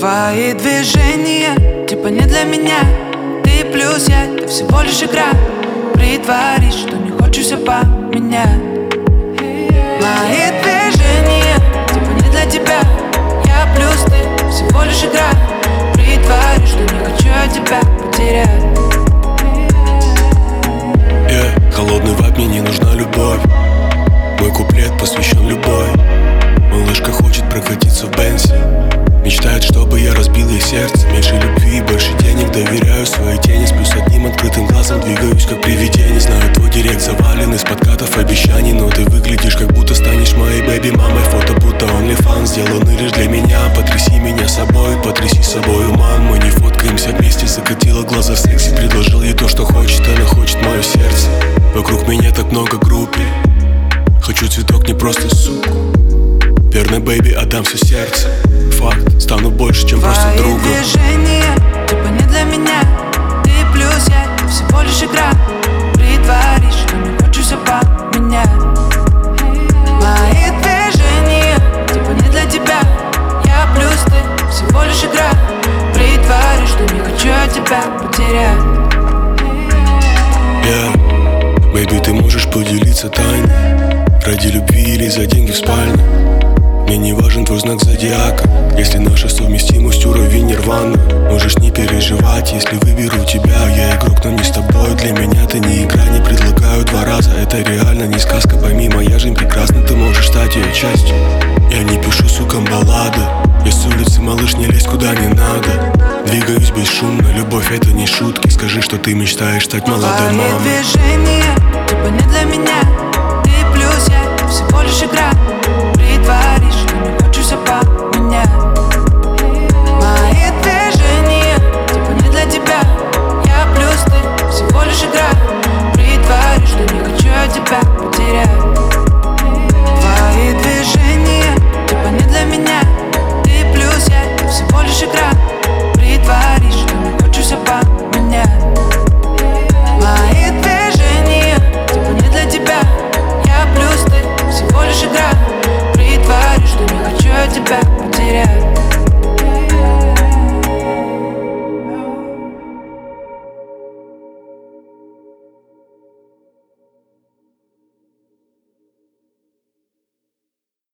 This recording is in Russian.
Твои движения типа не для меня. Ты плюс я, ты всего лишь игра. Притворись, что не хочешь все поменять. Мои движения типа не для тебя. Я плюс ты, всего лишь игра. Притворись, что не хочу я тебя потерять. Холодный вайб, мне не нужна любовь. Мой куплет посвящен любой. Малышка хочет прокатиться в Бензе. Мечтает, чтобы я разбил ей сердце. Меньше любви, больше денег. Доверяю своей тени. Сплю с одним открытым глазом. Двигаюсь как привидение. Знаю, твой директ завален из подкатов обещаний. Но ты выглядишь, как будто станешь моей бэби-мамой. Фото будто OnlyFans, сделаны лишь для меня. Потряси меня собой, потряси собою, мам. Мы не фоткаемся вместе, закатила глаза в сексе. Предложил ей то, что хочет, она хочет мое сердце. Вокруг меня так много группий. Хочу цветок, не просто суку. Верный бэйби, отдам все сердце. Факт, стану больше, чем просто другом. Твои движения типа не для меня. Ты плюс я, ты всего лишь игра. Притворись, что не хочешь все поменять. Мои движения типа не для тебя. Я плюс ты, всего лишь игра. Притворись, что не хочу я тебя потерять. Бэйби, ты можешь поделиться тайной ради любви или за деньги в спальне. Мне не важен твой знак зодиака, если наша совместимость уровень нирваны. Можешь не переживать, если выберу тебя. Я игрок, но не с тобой. Для меня ты не игра, не предлагаю два раза. Это реально не сказка, пойми, моя жизнь прекрасна. Ты можешь стать ее частью. Я не пишу сукам баллады. Я с улицы, малыш, не лезь куда не надо. Двигаюсь бесшумно, любовь это не шутки. Скажи, что ты мечтаешь стать молодой мамой.